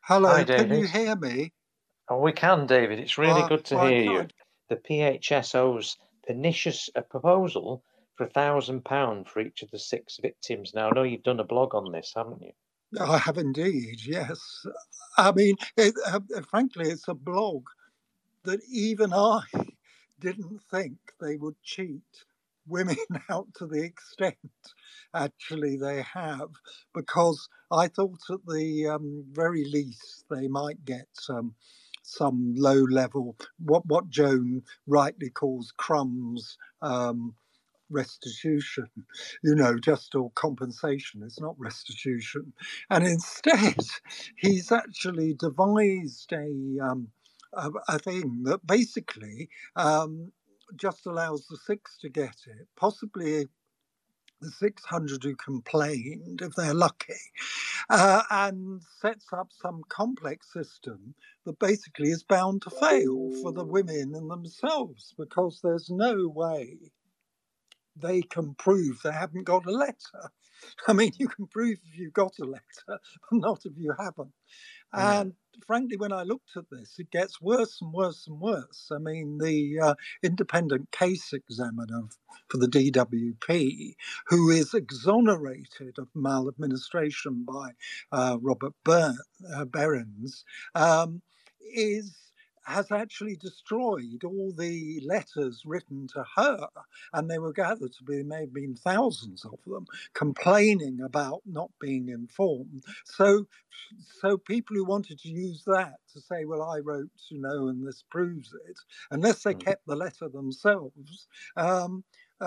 Hi, Hello, can you David. hear me? Oh, we can, David. It's really good to Well, hear you. The PHSO's pernicious proposal for £1,000 for each of the 6 victims. Now, I know you've done a blog on this, haven't you? I have indeed, yes. Frankly, it's a blog that even I didn't think they would cheat women out to the extent actually they have, because I thought at the very least they might get some low level, what Joan rightly calls crumbs. Restitution, just or compensation. It's not restitution. And instead, he's actually devised a thing that basically just allows the six to get it, possibly the 600 who complained, if they're lucky, and sets up some complex system that basically is bound to fail for the women and themselves, because there's no way they can prove they haven't got a letter. I mean, you can prove if you've got a letter, but not if you haven't. Mm. And frankly, when I looked at this, it gets worse and worse and worse. I mean, the independent case examiner for the DWP, who is exonerated of maladministration by Robert Berens, is has actually destroyed all the letters written to her, and they were gathered to be, may have been thousands of them, complaining about not being informed. So people who wanted to use that to say, well, I wrote, and this proves it, unless they Mm. kept the letter themselves, um,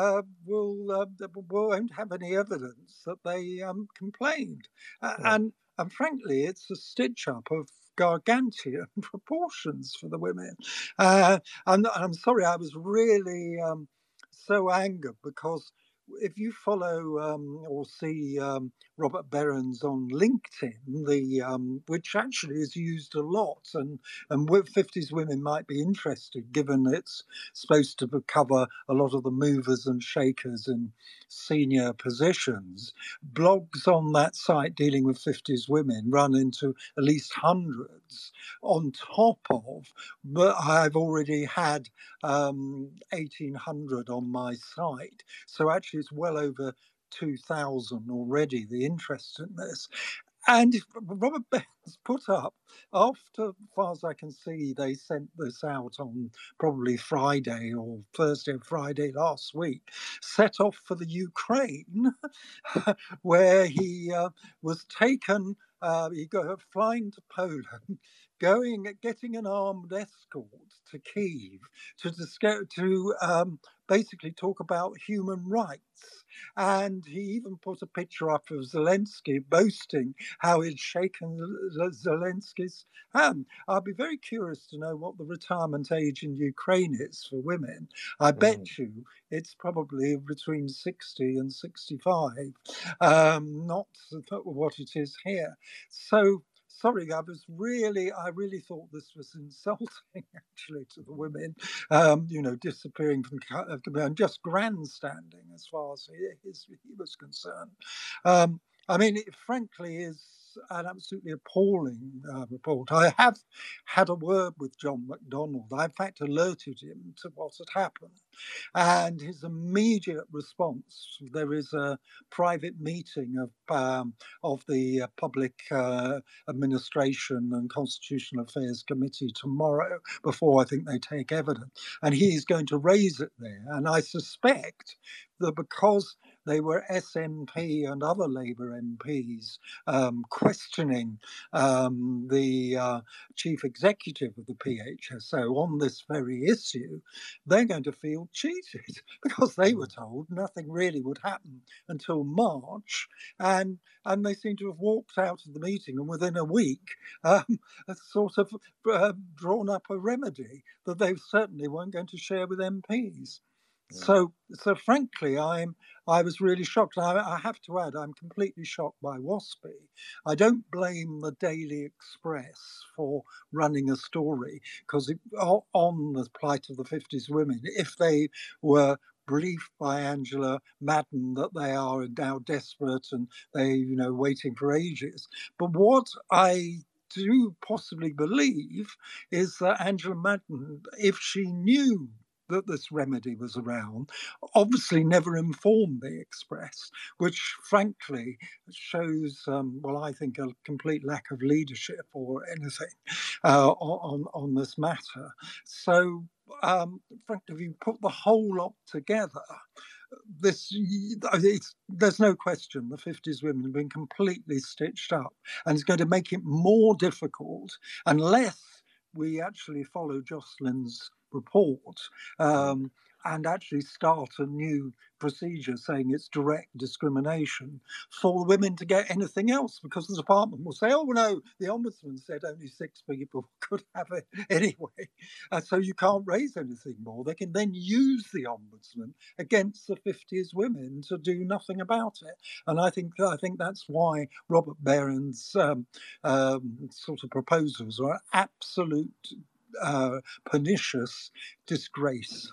won't have any evidence that they complained. Yeah. And frankly, it's a stitch up of gargantuan proportions for the women. I'm sorry, I was really so angered, because if you follow or see Robert Berens on LinkedIn, which actually is used a lot, and 50s women might be interested, given it's supposed to cover a lot of the movers and shakers in senior positions. Blogs on that site dealing with 50s women run into at least hundreds, on top of, but I've already had 1,800 on my site. So actually, it's well over 2,000 already, the interest in this. And Robert Benz put up, after, as far as I can see, they sent this out on probably Friday or Thursday or Friday last week, set off for the Ukraine, where he was taken, he got flying to Poland, getting an armed escort to Kyiv to basically talk about human rights. And he even put a picture up of Zelensky boasting how he'd shaken Zelensky's hand. I'd be very curious to know what the retirement age in Ukraine is for women. I Mm. bet you it's probably between 60 and 65, not what it is here. So sorry, I really thought this was insulting, actually, to the women, disappearing from and just grandstanding as far as he was concerned. I mean, it frankly is an absolutely appalling report. I have had a word with John McDonnell. I, in fact, alerted him to what had happened. And his immediate response, there is a private meeting of the Public Administration and Constitutional Affairs Committee tomorrow, before I think they take evidence. And he's going to raise it there. And I suspect that because they were SNP and other Labour MPs questioning the chief executive of the PHSO on this very issue, they're going to feel cheated, because they were told nothing really would happen until March, and they seem to have walked out of the meeting and within a week sort of drawn up a remedy that they certainly weren't going to share with MPs. Mm. So frankly, I was really shocked. I have to add, I'm completely shocked by WASPI. I don't blame the Daily Express for running a story, because on the plight of the 50s women, if they were briefed by Angela Madden that they are now desperate and they, waiting for ages. But what I do possibly believe is that Angela Madden, if she knew that this remedy was around, obviously never informed the Express, which frankly shows, well, I think a complete lack of leadership or anything on this matter. So, frankly, if you put the whole lot together, there's no question the 50s women have been completely stitched up, and it's going to make it more difficult unless we actually follow Jocelyn's report and actually start a new procedure saying it's direct discrimination for women to get anything else, because the department will say, oh no, the Ombudsman said only 6 people could have it anyway, so you can't raise anything more. They can then use the Ombudsman against the 50s women to do nothing about it. And I think that's why Robert Barron's sort of proposals are absolute pernicious disgrace.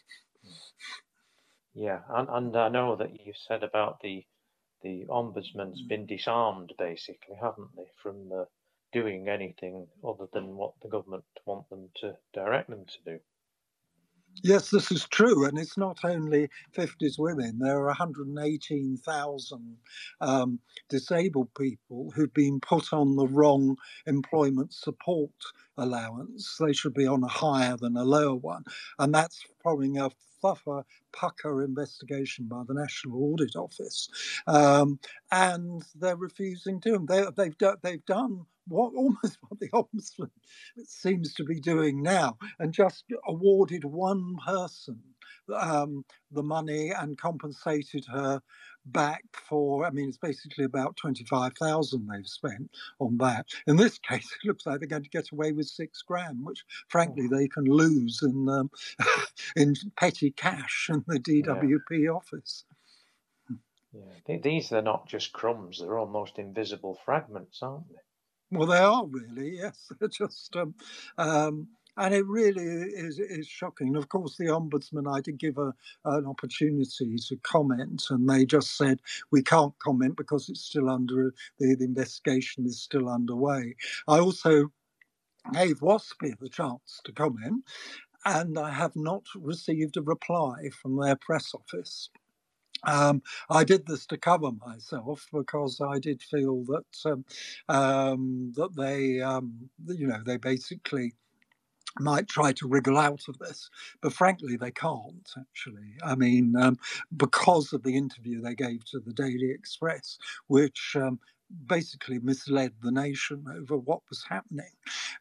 Yeah, and I know that you said about the Ombudsman's been disarmed, basically, haven't they, from doing anything other than what the government want them to direct them to do. Yes, this is true, and it's not only 50s women. There are 118,000 disabled people who've been put on the wrong employment support allowance. They should be on a higher than a lower one, and that's following a thorough pucker investigation by the National Audit Office, and they're refusing to. They've done almost what the Ombudsman seems to be doing now, and just awarded one person the money and compensated her back for, I mean, it's basically about 25,000 they've spent on that. In this case, it looks like they're going to get away with £6,000, which frankly they can lose in in petty cash in the DWP office. Yeah, these are not just crumbs; they're almost invisible fragments, aren't they? Well, they are really, yes. They're just, and it really is shocking. Of course, the Ombudsman, I did give an opportunity to comment, and they just said, we can't comment because it's still under, the investigation is still underway. I also gave WASPI the chance to comment, and I have not received a reply from their press office. I did this to cover myself because I did feel that that they basically might try to wriggle out of this, but frankly they can't actually. I mean, because of the interview they gave to the Daily Express, which basically misled the nation over what was happening.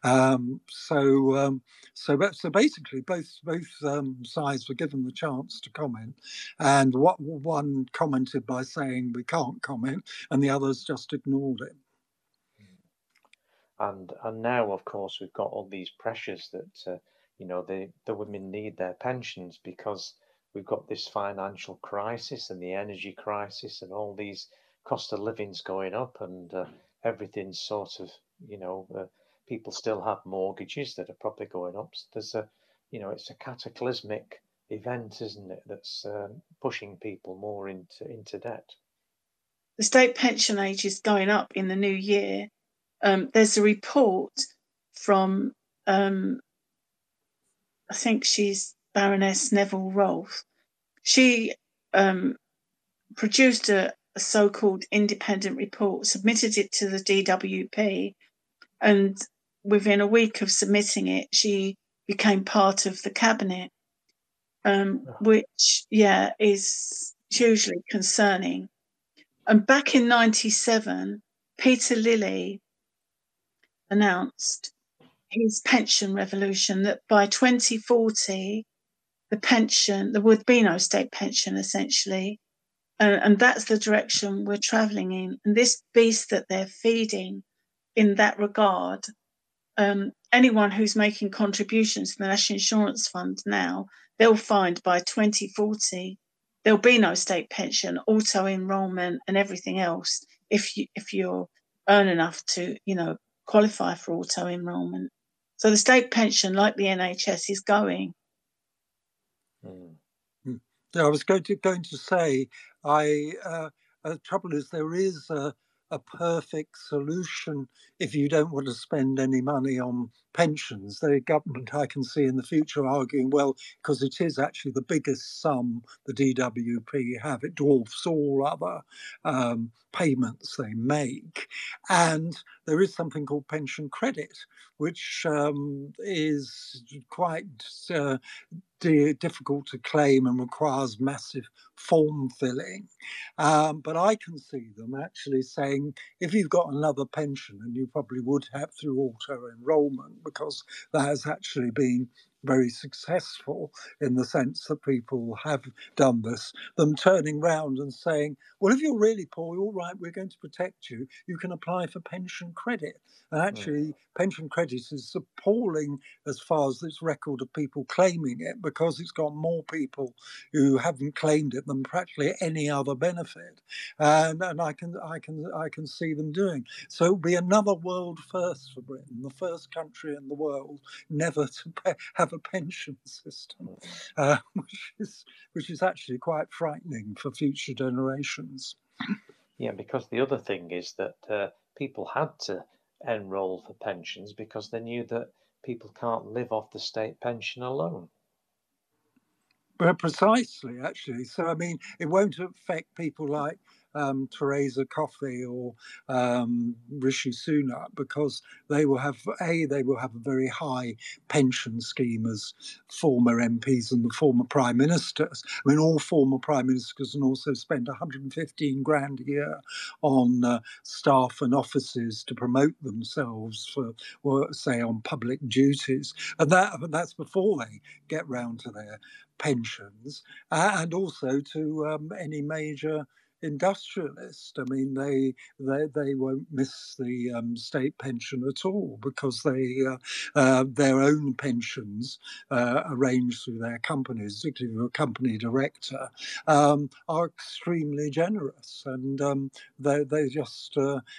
So basically, both sides were given the chance to comment, and what one commented by saying we can't comment, and the others just ignored it. And now, of course, we've got all these pressures that the women need their pensions because we've got this financial crisis and the energy crisis and all these cost of living's going up and everything's sort of people still have mortgages that are probably going up. So there's it's a cataclysmic event, isn't it? That's pushing people more into debt. The state pension age is going up in the new year. There's a report from, I think she's Baroness Neville Rolfe. She produced a so-called independent report, submitted it to the DWP, and within a week of submitting it, she became part of the cabinet, which, is hugely concerning. And back in 1997, Peter Lilly announced his pension revolution, that by 2040, there would be no state pension, essentially. And that's the direction we're travelling in. And this beast that they're feeding in that regard, anyone who's making contributions to the National Insurance Fund now, they'll find by 2040, there'll be no state pension, auto-enrolment and everything else if you're earn enough to, qualify for auto-enrolment. So the state pension, like the NHS, is going. Yeah, I was going to say, the trouble is there is a perfect solution if you don't want to spend any money on pensions. The government, I can see in the future, arguing, well, because it is actually the biggest sum the DWP have, it dwarfs all other payments they make. And there is something called pension credit, which is quite difficult to claim and requires massive form filling. But I can see them actually saying, if you've got another pension, and you probably would have through auto enrolment, because that has actually been very successful in the sense that people have done this, them turning round and saying, well, if you're really poor, all right, we're going to protect you. You can apply for pension credit. And actually, pension credit is appalling as far as this record of people claiming it, because it's got more people who haven't claimed it than practically any other benefit. And I can see them doing. So it'll be another world first for Britain, the first country in the world never to have a pension system, which is actually quite frightening for future generations. Yeah, because the other thing is that people had to enroll for pensions because they knew that people can't live off the state pension alone. Well, precisely, actually. So, I mean, it won't affect people like Theresa Coffey or Rishi Sunak, because they will have a very high pension scheme as former MPs and the former prime ministers. I mean, all former prime ministers can also spend 115 grand a year on staff and offices to promote themselves for, or say, on public duties, and that's before they get round to their pensions, and also to any major industrialist. I mean, they won't miss the state pension at all, because their own pensions arranged through their companies, particularly a company director, are extremely generous, and they just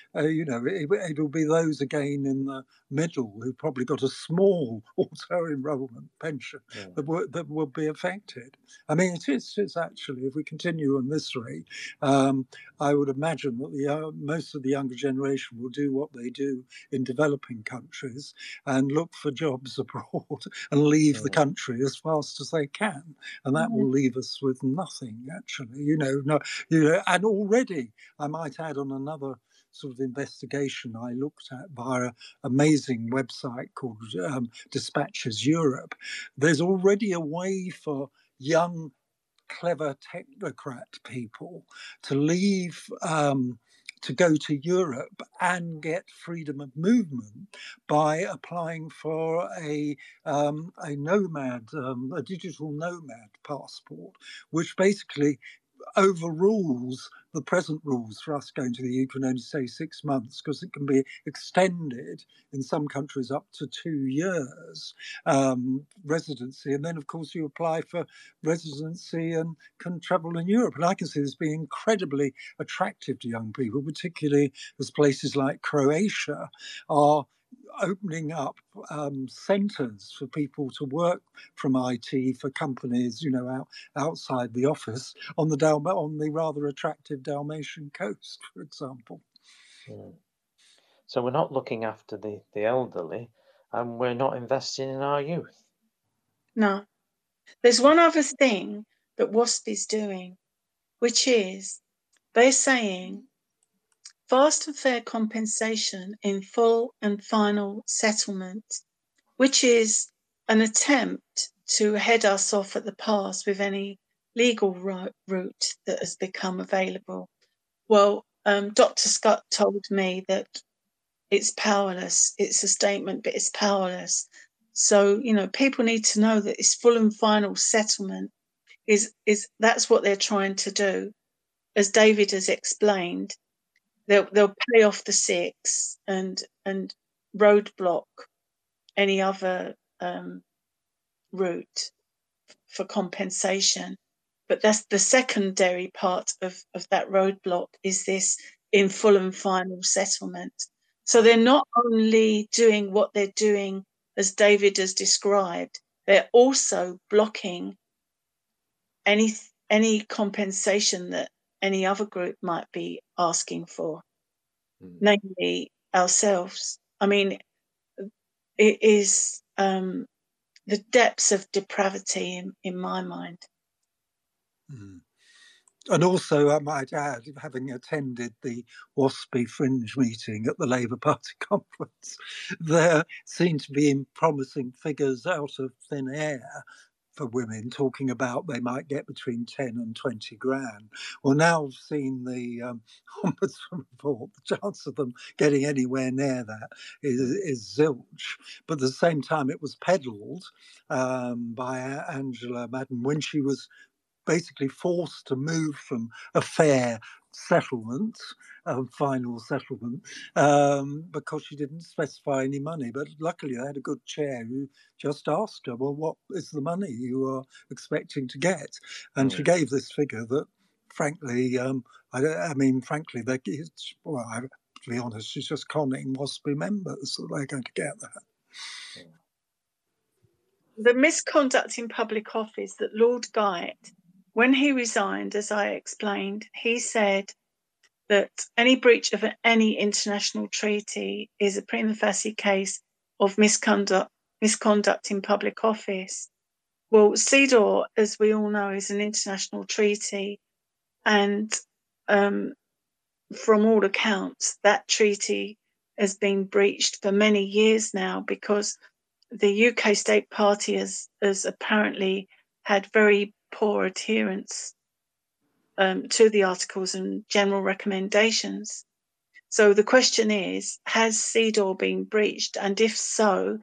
it'll be those again in the middle who probably got a small auto enrolment pension that will be affected. I mean, it's actually, if we continue on this rate, I would imagine that most of the younger generation will do what they do in developing countries and look for jobs abroad and leave the country as fast as they can, and that will leave us with nothing, actually. And already, I might add, on another sort of investigation I looked at via an amazing website called Dispatches Europe, there's already a way for young, clever technocrat people to leave, to go to Europe and get freedom of movement by applying for a nomad, a digital nomad passport, which basically overrules the present rules for us going to the EU. Can only stay 6 months, because it can be extended in some countries up to 2 years residency, and then of course you apply for residency and can travel in Europe. And I can see this being incredibly attractive to young people, particularly as places like Croatia are opening up centres for people to work from IT for companies, outside the office on the rather attractive Dalmatian coast, for example. So we're not looking after the elderly, and we're not investing in our youth. No. There's one other thing that WASP is doing, which is they're saying fast and fair compensation in full and final settlement, which is an attempt to head us off at the pass with any legal route that has become available. Well, Dr. Scott told me that it's powerless. It's a statement, but it's powerless. So, people need to know that it's full and final settlement is that's what they're trying to do. As David has explained, they'll pay off the 6 and roadblock any other route for compensation. But that's the secondary part of that roadblock, is this in full and final settlement. So they're not only doing what they're doing, as David has described, they're also blocking any compensation that any other group might be asking for. namely ourselves. I mean, it is the depths of depravity in my mind. And also, I might add, having attended the WASPy fringe meeting at the Labour Party conference, there seemed to be promising figures out of thin air for women talking about they might get between 10 and 20 grand. Well, now I've seen the Ombudsman report, the chance of them getting anywhere near that is zilch. But at the same time, it was peddled by Angela Madden when she was basically forced to move from a fair settlement, final settlement, because she didn't specify any money. But luckily, I had a good chair who just asked her, well, what is the money you are expecting to get? And she gave this figure that, frankly, frankly, to be honest, she's just conning WASPy members that they're going to get that. The misconduct in public office that Lord Guyot, when he resigned, as I explained, he said that any breach of any international treaty is a prima facie case of misconduct in public office. Well, CEDAW, as we all know, is an international treaty, and from all accounts, that treaty has been breached for many years now because the UK state party has apparently had very poor adherence to the articles and general recommendations. So the question is, has CEDAW been breached? And if so,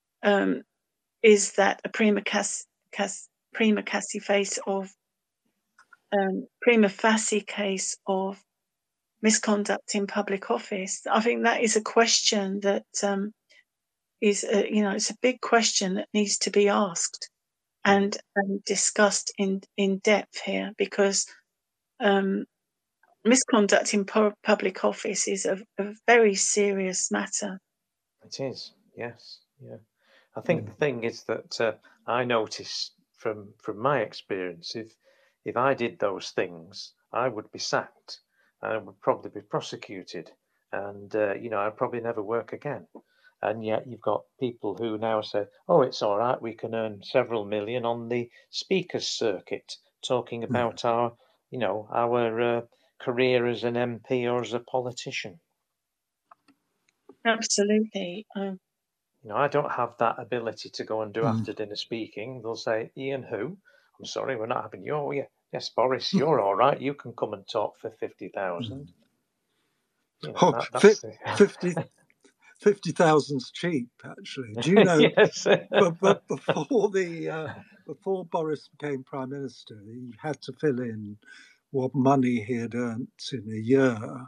is that a prima facie case of misconduct in public office? I think that is a question that is, it's a big question that needs to be asked and discussed in depth here, because misconduct in public office is a very serious matter. It is, yes, yeah. I think the thing is that I notice from my experience, if I did those things, I would be sacked. I would probably be prosecuted, and I'd probably never work again. And yet you've got people who now say, "Oh, it's all right. We can earn several million on the speakers circuit, talking about our career as an MP or as a politician." Absolutely. I don't have that ability to go and do after dinner speaking. They'll say, "Ian, who? I'm sorry, we're not having you." "Oh, yeah, yes, Boris, you're all right. You can come and talk for 50,000." That's 50,000's cheap, actually. Do you know? Yes. but before Boris became Prime Minister, he had to fill in what money he had earned in a year,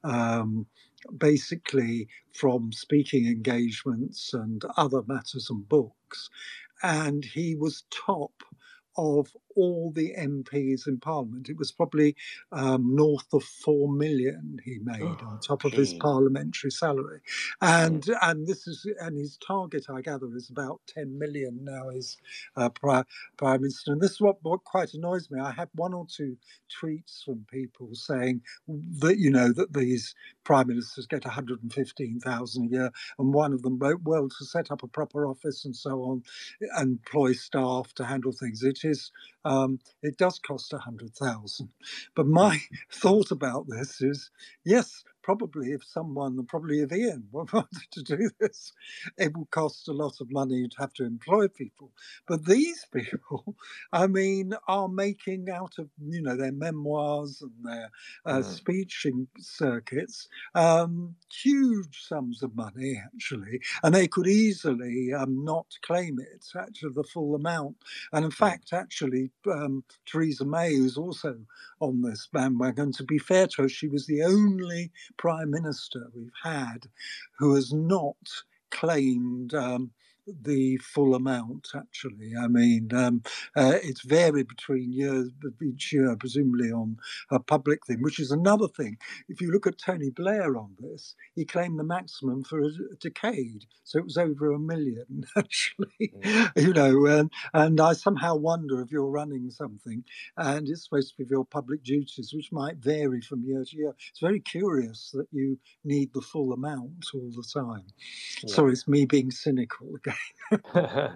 basically from speaking engagements and other matters and books. And he was top of all the MPs in Parliament. It was probably north of 4 million he made on top of his parliamentary salary, and his target, I gather, is about 10 million now. Is Prime Minister, and this is what quite annoys me. I had one or two tweets from people saying that that these prime ministers get 115,000 a year, and one of them wrote, "Well, to set up a proper office and so on, and employ staff to handle things, it does cost 100,000." But my thought about this is, yes, probably if Ian wanted to do this, it will cost a lot of money to have to employ people. But these people, are making out of their memoirs and their speeching circuits huge sums of money, actually, and they could easily not claim it, actually, the full amount. And in fact, actually, Theresa May, who's also on this bandwagon, to be fair to her, she was the only Prime Minister we've had who has not claimed the full amount, actually. I mean, it's varied between years, each year, presumably on a public thing, which is another thing. If you look at Tony Blair on this, he claimed the maximum for a decade, so it was over 1 million, actually. You know, and I somehow wonder if you're running something and it's supposed to be your public duties, which might vary from year to year. It's very curious that you need the full amount all the time. Yeah. Sorry, it's me being cynical again.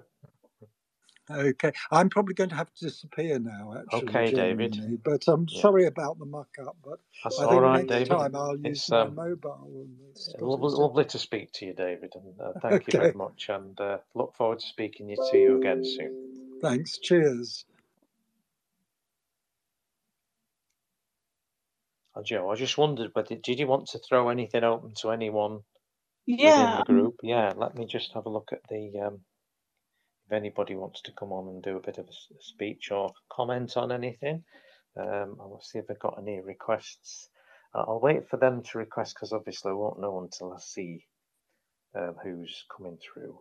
Okay, I'm probably going to have to disappear now, actually. Okay, David. But I'm sorry about the muck up. But That's I all think right, next David. time I'll use my mobile. Lovely to speak to you, David, and thank you very much. And look forward to speaking to you again soon. Thanks. Cheers. Joe, I just wondered, but did you want to throw anything open to anyone Yeah, within the group? Yeah, let me just have a look at the if anybody wants to come on and do a bit of a speech or comment on anything. I'll see if I've got any requests. I'll wait for them to request because obviously I won't know until I see who's coming through.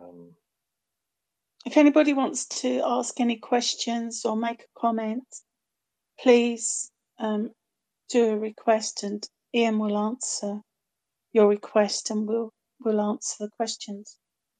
if anybody wants to ask any questions or make a comment, please do a request and Ian will answer your request and we'll answer the questions.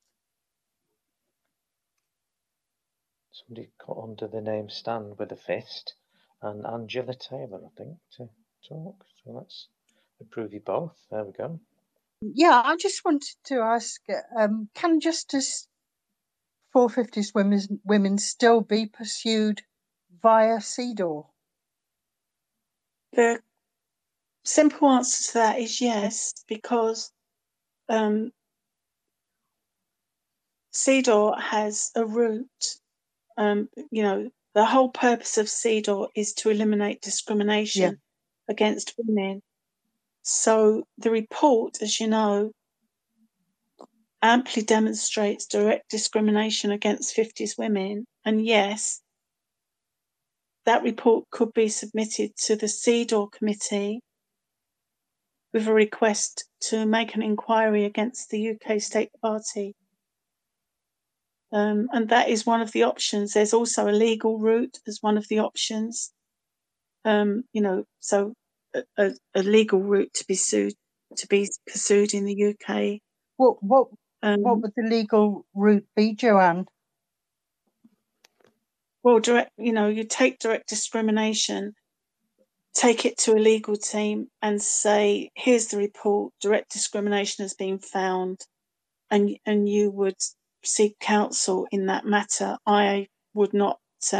Somebody got under the name Stand with a Fist and Angela Taylor, I think, to talk. So let's approve you both. There we go. Yeah, I just wanted to ask, can Justice 450's women still be pursued via CEDAW? The simple answer to that is yes, because CEDAW has a route. You know, the whole purpose of CEDAW is to eliminate discrimination against women. So the report, as you know, amply demonstrates direct discrimination against 50s women. And yes, that report could be submitted to the CEDAW committee with a request to make an inquiry against the UK State Party. And that is one of the options. There's also a legal route as one of the options. You know, so a legal route to be pursued in the UK. What would the legal route be, Joanne? Well, you take direct discrimination, take it to a legal team and say, here's the report, direct discrimination has been found, and you would seek counsel in that matter. I would not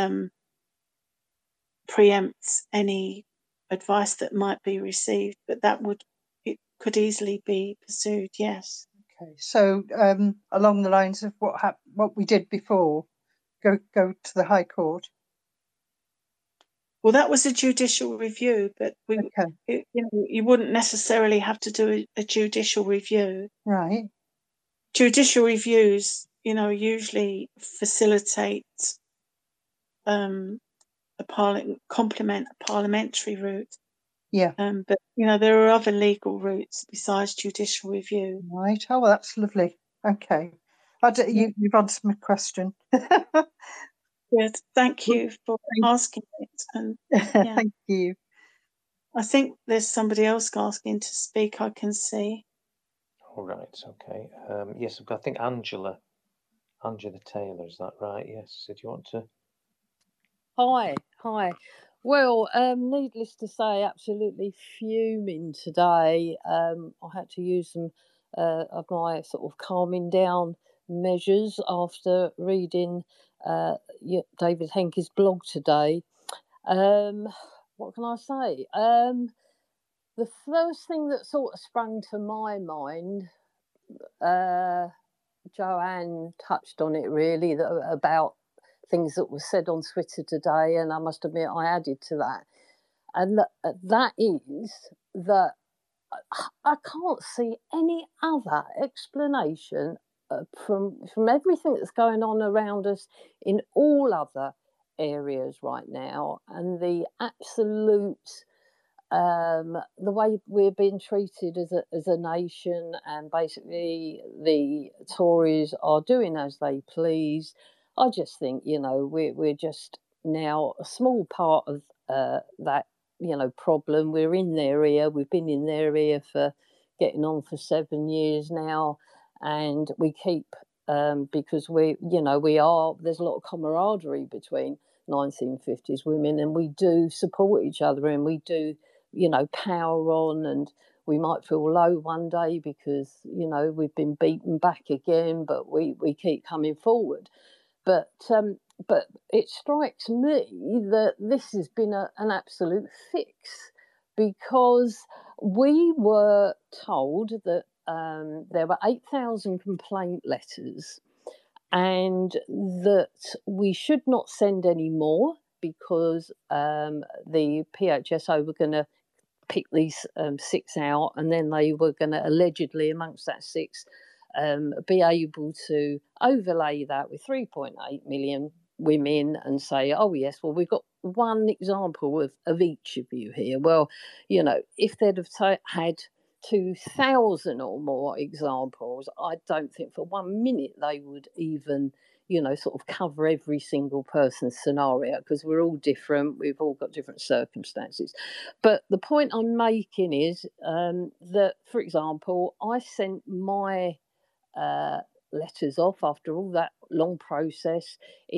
preempt any advice that might be received, but it could easily be pursued, yes. Okay, so along the lines of what we did before, go to the High Court. Well, that was a judicial review, but you wouldn't necessarily have to do a judicial review. Right. Judicial reviews, usually facilitate complement a parliamentary route. Yeah. But there are other legal routes besides judicial review. Right. Oh, well, that's lovely. Okay. You've answered my question. Good. Thank you for asking it. And thank you. I think there's somebody else asking to speak. I can see. All right. Okay. Yes, I think Angela Taylor. Is that right? Yes. So do you want to? Hi. Well, needless to say, absolutely fuming today. I had to use some of my sort of calming down measures after reading David Henke's blog today. What can I say? The first thing that sort of sprang to my mind, Joanne touched on it really, about things that were said on Twitter today, and I must admit I added to that. And that is that I can't see any other explanation from everything that's going on around us in all other areas right now, and the absolute the way we're being treated as a nation, and basically the Tories are doing as they please. I just think, you know, we're just now a small part of that, you know, problem. We're in their ear. We've been in their ear for getting on for 7 years now, and we keep because we, you know, there's a lot of camaraderie between 1950s women, and we do support each other, and we do, you know, power on, and we might feel low one day because, you know, we've been beaten back again, but we keep coming forward. But it strikes me that this has been an absolute fix, because we were told that there were 8,000 complaint letters, and that we should not send any more because the PHSO were going to pick these 6 out, and then they were going to allegedly, amongst that 6, be able to overlay that with 3.8 million women and say, oh yes, well, we've got one example of each of you here. Well, you know, if they'd have had 2,000 or more examples, I don't think for 1 minute they would even, you know, sort of cover every single person's scenario, because we're all different. We've all got different circumstances. But the point I'm making is that, for example, I sent my letters off after all that long process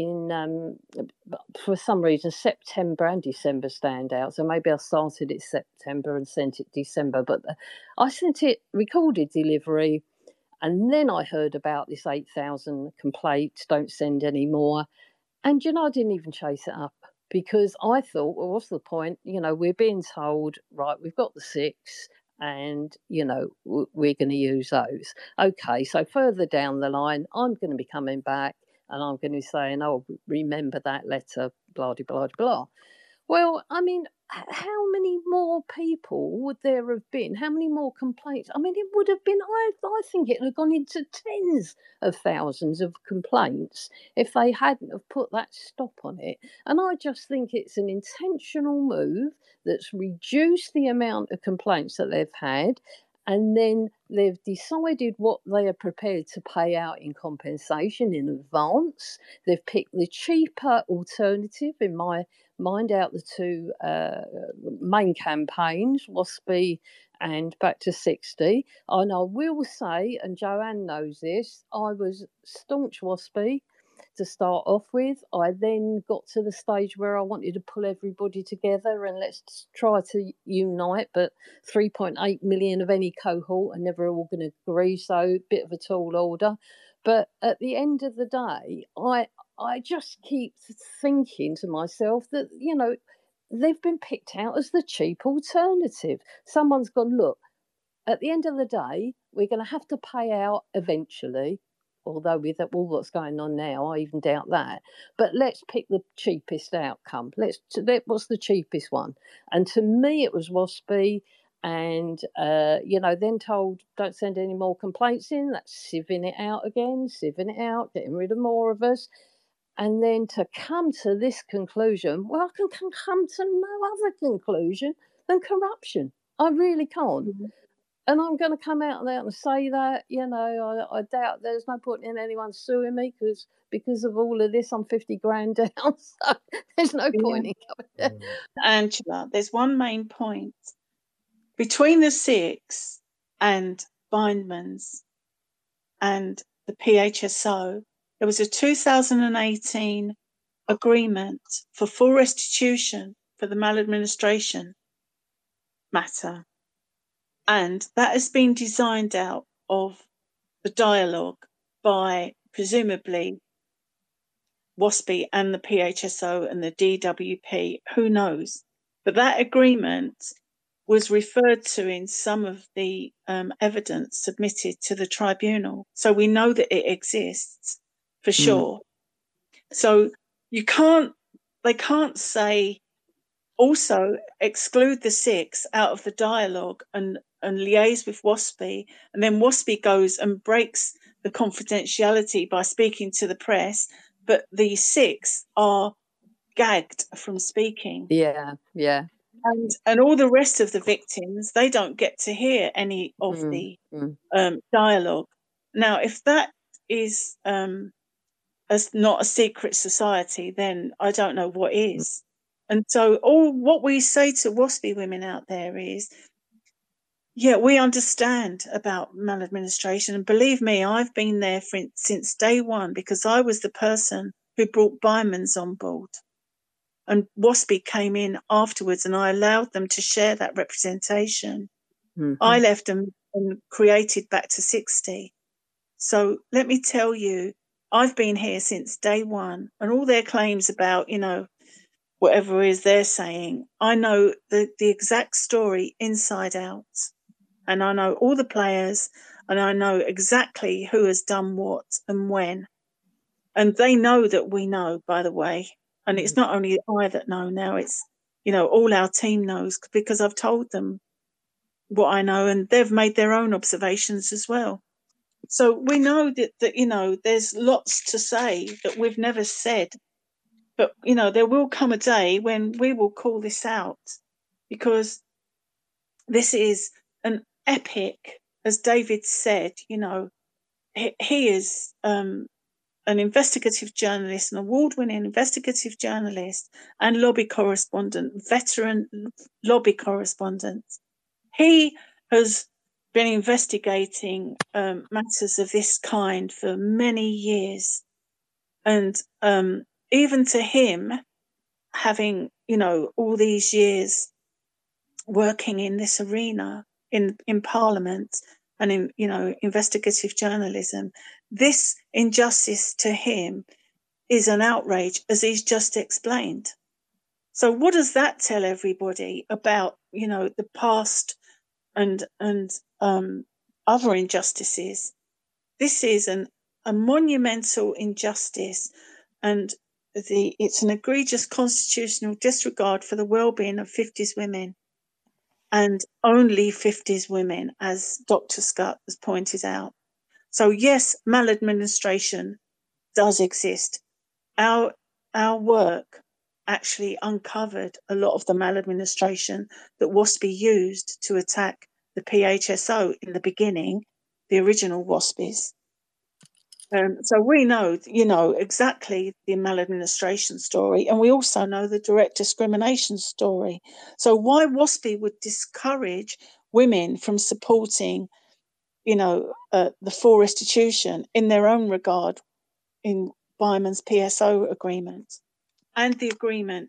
in for some reason September and December stand out, so maybe I started it September and sent it December, but I sent it recorded delivery, and then I heard about this 8,000 complaints, don't send any more, and you know, I didn't even chase it up, because I thought, well, what's the point? You know, we're being told, right, we've got the 6, and, you know, we're going to use those. Okay, so further down the line, I'm going to be coming back and I'm going to be saying, oh, remember that letter, blah, blah, blah, blah. Well, I mean, how many more people would there have been? How many more complaints? I mean, it would have been, I think it would have gone into tens of thousands of complaints if they hadn't have put that stop on it. And I just think it's an intentional move that's reduced the amount of complaints that they've had. And then they've decided what they are prepared to pay out in compensation in advance. They've picked the cheaper alternative, in my mind, out the 2 main campaigns, WASPy and Back to 60. And I will say, and Joanne knows this, I was staunch WASPy to start off with. I then got to the stage where I wanted to pull everybody together and let's try to unite, but 3.8 million of any cohort are never all going to agree, so a bit of a tall order. But at the end of the day, I just keep thinking to myself that, you know, they've been picked out as the cheap alternative. Someone's gone, look, at the end of the day, we're going to have to pay out eventually, although with all what's going on now, I even doubt that. But let's pick the cheapest outcome. What's the cheapest one? And to me, it was WASPy. And, you know, then told, don't send any more complaints in. That's sieving it out again, getting rid of more of us. And then to come to this conclusion, well, I can come to no other conclusion than corruption. I really can't. Mm-hmm. And I'm going to come out there and say that, you know, I doubt there's no point in anyone suing me because of all of this, I'm 50 grand down. So there's no point in coming. Angela, there's one main point. Between the 6 and Bindmans and the PHSO, there was a 2018 agreement for full restitution for the maladministration matter. And that has been designed out of the dialogue by presumably WASPy and the PHSO and the DWP, who knows? But that agreement was referred to in some of the evidence submitted to the tribunal. So we know that it exists for sure. So they can't say, also exclude the 6 out of the dialogue and liaise with WASPy, and then WASPy goes and breaks the confidentiality by speaking to the press, but the 6 are gagged from speaking. Yeah. and all the rest of the victims, they don't get to hear any of the dialogue. Now, if that is not a secret society, then I don't know what is. And so what we say to WASPI women out there is, yeah, we understand about maladministration. And believe me, I've been there since day one, because I was the person who brought Byman's on board. And WASPI came in afterwards, and I allowed them to share that representation. I left them and created Back to 60. So let me tell you, I've been here since day one, and all their claims about, whatever it is they're saying, I know the exact story inside out. And I know all the players, and I know exactly who has done what and when. And they know that we know, by the way. And it's not only I that know now, it's, all our team knows, because I've told them what I know, and they've made their own observations as well. So we know that there's lots to say that we've never said. But, there will come a day when we will call this out, because this is an epic, as David said. He is an investigative journalist, an award-winning investigative journalist and lobby correspondent, veteran lobby correspondent. He has been investigating matters of this kind for many years. And even to him, having, all these years working in this arena, in Parliament and in, investigative journalism, this injustice to him is an outrage, as he's just explained. So what does that tell everybody about, the past and other injustices? This is a monumental injustice, and it's an egregious constitutional disregard for the well-being of 50s women, and only 50s women, as Dr. Scott has pointed out. So yes, maladministration does exist. Our work actually uncovered a lot of the maladministration that WASPI used to attack the PHSO in the beginning, the original WASPIs. So we know, exactly the maladministration story, and we also know the direct discrimination story. So why WASPI would discourage women from supporting, the full restitution in their own regard in Byman's PSO agreement and the agreement,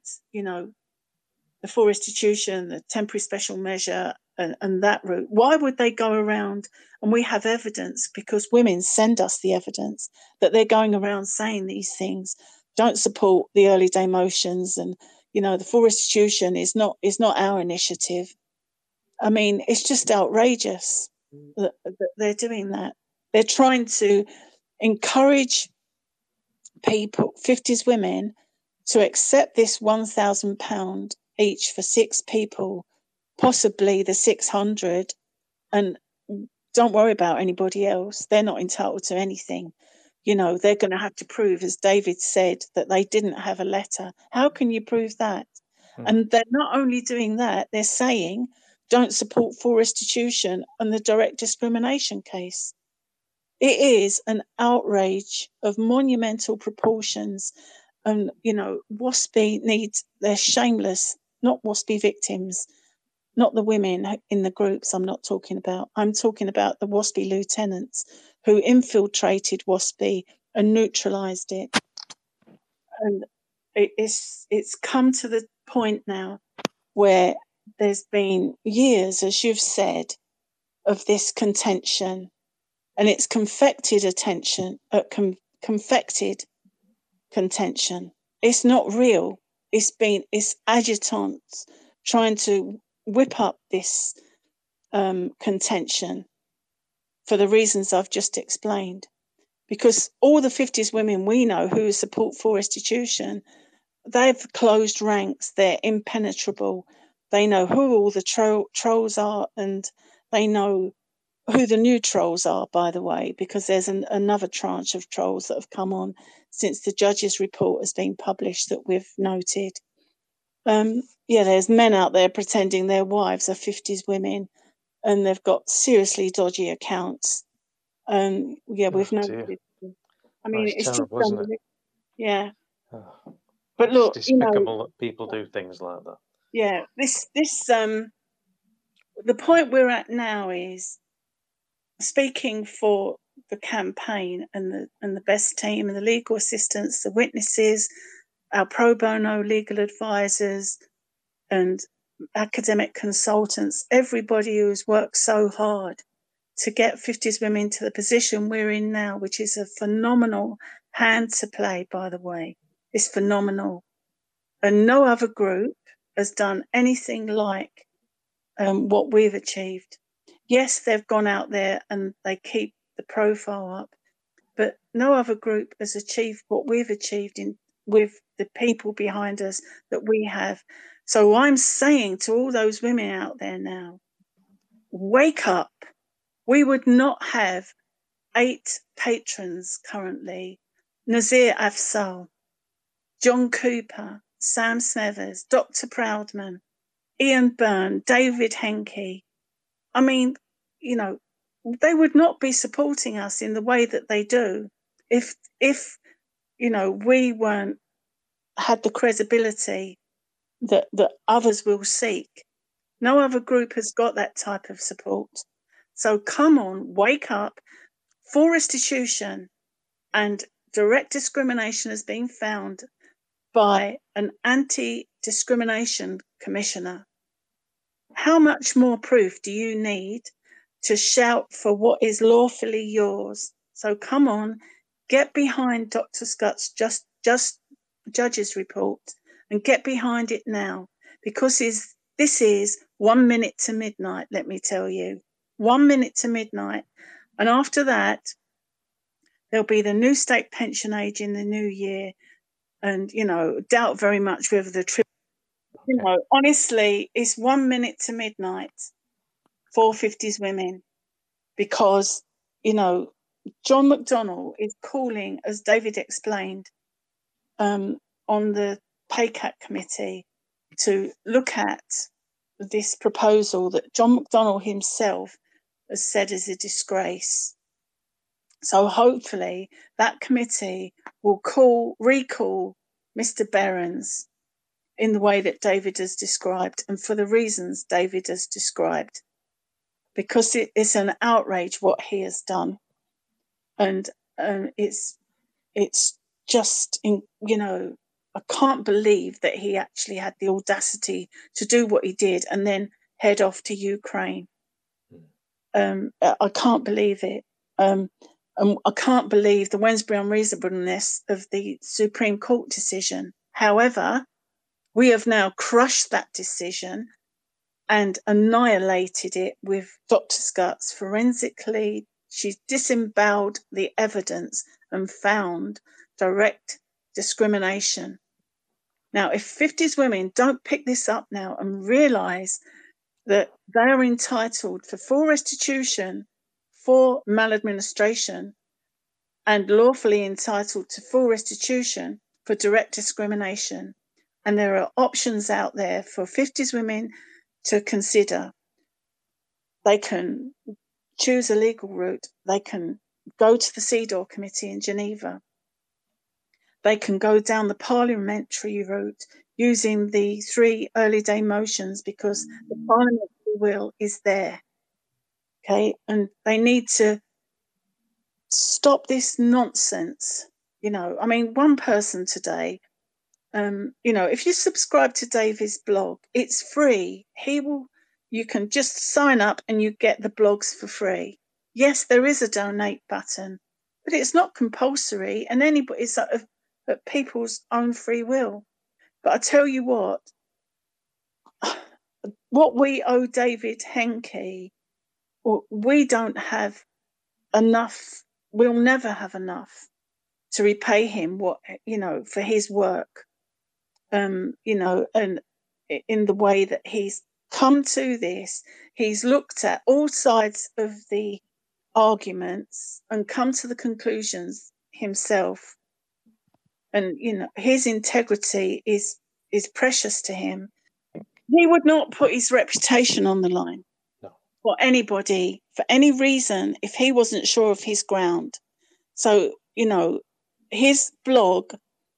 the full restitution, the temporary special measure, and that route. Why would they go around? And we have evidence, because women send us the evidence, that they're going around saying these things. Don't support the early day motions, and the full restitution is not our initiative. I mean, it's just outrageous that they're doing that. They're trying to encourage people, 50s women, to accept this £1,000 each for 6 people, possibly the 600, and don't worry about anybody else. They're not entitled to anything. They're going to have to prove, as David said, that they didn't have a letter. How can you prove that? And they're not only doing that, they're saying don't support full restitution on the direct discrimination case. It is an outrage of monumental proportions. And, WASPI they're shameless, not WASPI victims, not the women in the groups I'm not talking about. I'm talking about the WASPI lieutenants who infiltrated WASPI and neutralised it. And it's come to the point now where there's been years, as you've said, of this contention, and it's confected contention. It's not real. It's adjutants trying to whip up this contention for the reasons I've just explained. Because all the 50s women we know who support full restitution, they've closed ranks. They're impenetrable. They know who all the trolls are, and they know who the new trolls are, by the way, because there's another tranche of trolls that have come on since the judge's report has been published that we've noted. there's men out there pretending their wives are 50s women, and they've got seriously dodgy accounts. We've noticed. I mean, it's it's terrible, just isn't it? Yeah. But look, it's despicable that people do things like that. Yeah, this the point we're at now is, speaking for the campaign and the best team and the legal assistants, the witnesses, our pro bono legal advisors and academic consultants, everybody who's worked so hard to get 50s women to the position we're in now, which is a phenomenal hand to play, by the way. It's phenomenal. And no other group has done anything like what we've achieved. Yes, they've gone out there and they keep the profile up, but no other group has achieved what we've achieved with the people behind us that we have. So I'm saying to all those women out there now, wake up. We would not have 8 patrons currently: Nazir Afzal, John Cooper, Sam Smethers, Dr. Proudman, Ian Byrne, David Henke. I mean, they would not be supporting us in the way that they do if we weren't had the credibility that others will seek. No other group has got that type of support. So come on, wake up. For restitution and direct discrimination has been found by an anti-discrimination commissioner. How much more proof do you need to shout for what is lawfully yours? So come on, get behind Dr. Scott's just judge's report and get behind it now, because this is 1 minute to midnight, let me tell you. 1 minute to midnight. And after that, there'll be the new state pension age in the new year. And, doubt very much whether the trip, honestly, it's 1 minute to midnight for 50s women, because, John McDonnell is calling, as David explained, on the PACAT committee to look at this proposal that John McDonnell himself has said is a disgrace. So hopefully that committee will recall Mr. Behrens in the way that David has described, and for the reasons David has described, because it's an outrage what he has done. And it's just, I can't believe that he actually had the audacity to do what he did and then head off to Ukraine. I can't believe it. And I can't believe the Wednesbury unreasonableness of the Supreme Court decision. However, we have now crushed that decision and annihilated it with Dr. Scott's forensically. She's disemboweled the evidence and found direct discrimination. Now, if 50s women don't pick this up now and realise that they are entitled for full restitution for maladministration and lawfully entitled to full restitution for direct discrimination, and there are options out there for 50s women to consider. They can choose a legal route. They can go to the CEDAW committee in Geneva. They can go down the parliamentary route using the 3 early day motions, because the parliamentary will is there. Okay, and they need to stop this nonsense. I mean, one person today, if you subscribe to David's blog, it's free. You can just sign up and you get the blogs for free. Yes, there is a donate button, but it's not compulsory, and it's at people's own free will. But I tell you what we owe David Henke, we don't have enough. We'll never have enough to repay him for his work. And in the way that he's come to this, he's looked at all sides of the arguments and come to the conclusions himself. And his integrity is precious to him. He would not put his reputation on the line. No. For anybody, for any reason, if he wasn't sure of his ground. So, you know, his blog,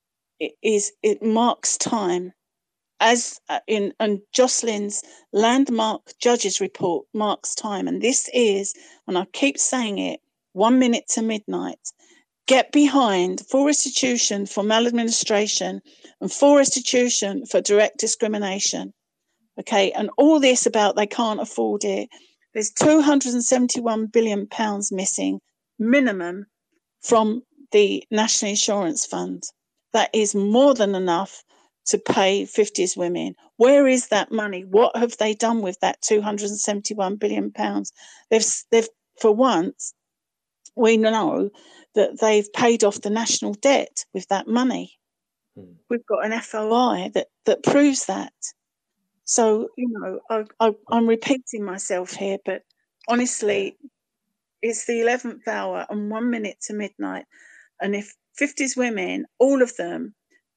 it marks time. As and Jocelyn's landmark judges report marks time. And this is, and I keep saying it, 1 minute to midnight. Get behind full restitution for maladministration and full restitution for direct discrimination. Okay, and all this about they can't afford it. There's £271 billion missing minimum from the National Insurance Fund. That is more than enough to pay 50s women. Where is that money? What have they done with that £271 billion? They've for once, we know that they've paid off the national debt with that money. We've got an FOI that proves that. So, you know, I'm repeating myself here, but honestly, it's the 11th hour and 1 minute to midnight. And if 50s women, all of them,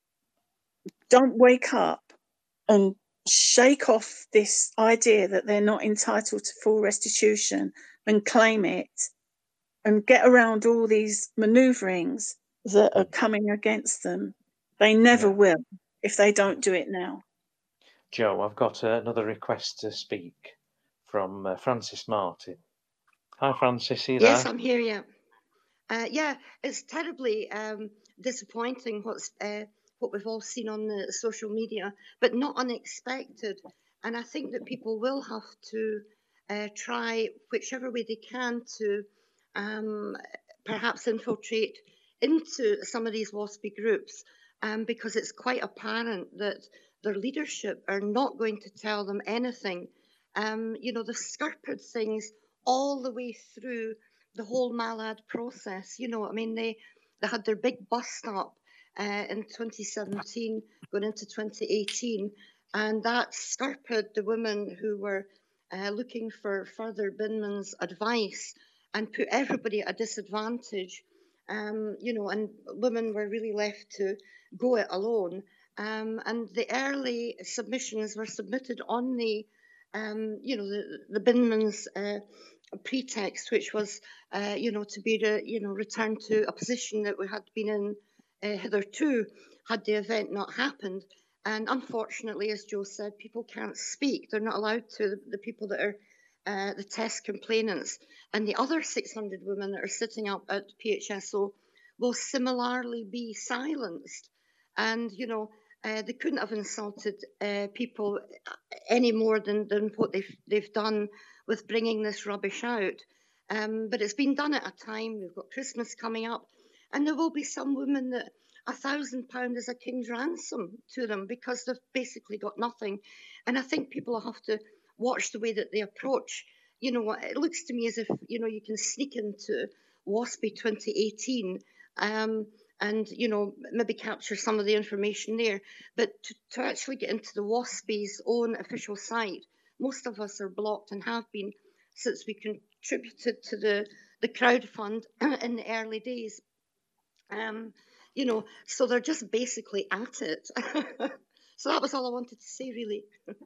don't wake up and shake off this idea that they're not entitled to full restitution and claim it and get around all these manoeuvrings that are coming against them, they never will if they don't do it now. Joe, I've got another request to speak from Francis Martin. Hi, Francis, are you there? Yes, I'm here, yeah. It's terribly disappointing what we've all seen on the social media, but not unexpected. And I think that people will have to try whichever way they can to perhaps infiltrate into some of these WASPy groups, because it's quite apparent that their leadership are not going to tell them anything. You know, they've skirted things all the way through the whole Malad process. You know, I mean, they had their big bust up in 2017, going into 2018, and that skirted the women who were looking for further Binman's advice and put everybody at a disadvantage. You know, and women were really left to go it alone. And the early submissions were submitted on the, you know, the Binman's pretext, which was, you know, to be, returned to a position that we had been in hitherto, had the event not happened. And unfortunately, as Joe said, people can't speak. They're not allowed to, the people that are the test complainants. And the other 600 women that are sitting up at PHSO will similarly be silenced. And, you know, they couldn't have insulted people any more than what they've done with bringing this rubbish out. But it's been done at a time. We've got Christmas coming up, and there will be some women that £1,000 is a king's ransom to them because they've basically got nothing. And I think people will have to watch the way that they approach. You know, it looks to me as if, you know, you can sneak into WASPy 2018 and, you know, maybe capture some of the information there. But to actually get into the WASPy's own official site, most of us are blocked and have been since we contributed to the crowd fund in the early days. You know, so they're just basically at it. So that was all I wanted to say, really.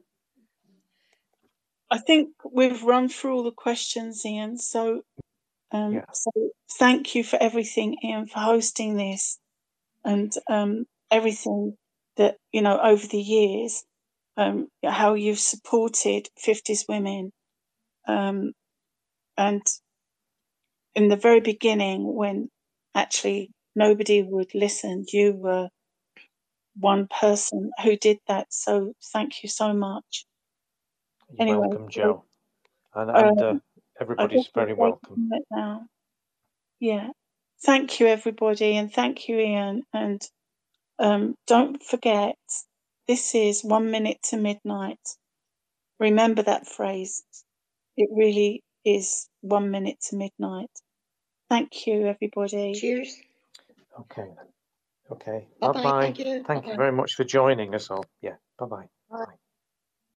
I think we've run through all the questions, Ian. So, so thank you for everything, Ian, for hosting this and everything that, you know, over the years, how you've supported 50s women. And in the very beginning, when actually nobody would listen, you were one person who did that. So thank you so much. You're welcome, Joe. And everybody's very welcome. Now. Yeah. Thank you, everybody. And thank you, Ian. And don't forget, this is 1 minute to midnight. Remember that phrase. It really is 1 minute to midnight. Thank you, everybody. Cheers. Okay. Okay. Bye-bye. Bye-bye. Thank you. Thank you very much for joining us all. Yeah. Bye-bye.